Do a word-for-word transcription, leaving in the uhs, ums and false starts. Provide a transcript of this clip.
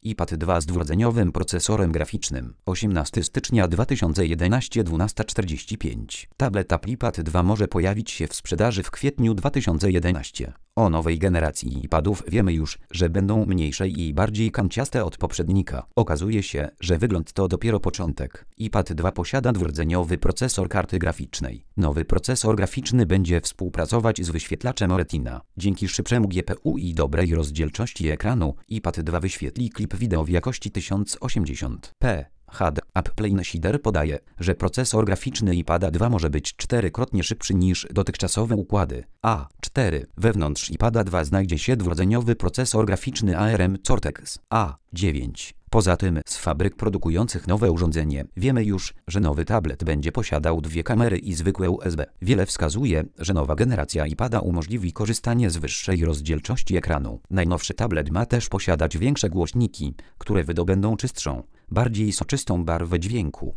iPad dwa z dwurdzeniowym procesorem graficznym. osiemnastego stycznia dwa tysiące jedenastego, dwunasta czterdzieści pięć. Tablet Apple iPad dwa może pojawić się w sprzedaży w kwietniu dwa tysiące jedenastego. O nowej generacji iPadów wiemy już, że będą mniejsze i bardziej kanciaste od poprzednika. Okazuje się, że wygląd to dopiero początek. iPad dwa posiada dwurdzeniowy procesor karty graficznej. Nowy procesor graficzny będzie współpracować z wyświetlaczem Retina. Dzięki szybszemu G P U i dobrej rozdzielczości ekranu, iPad dwa wyświetli klip wideo w jakości tysiąc osiemdziesiąt p. H D. Apple Insider podaje, że procesor graficzny iPada dwa może być czterykrotnie szybszy niż dotychczasowe układy A cztery. Wewnątrz iPada dwa znajdzie się dwurdzeniowy procesor graficzny A R M Cortex A dziewięć. Poza tym z fabryk produkujących nowe urządzenie wiemy już, że nowy tablet będzie posiadał dwie kamery i zwykłe U S B. Wiele wskazuje, że nowa generacja iPada umożliwi korzystanie z wyższej rozdzielczości ekranu. Najnowszy tablet ma też posiadać większe głośniki, które wydobędą czystszą, bardziej soczystą barwę dźwięku.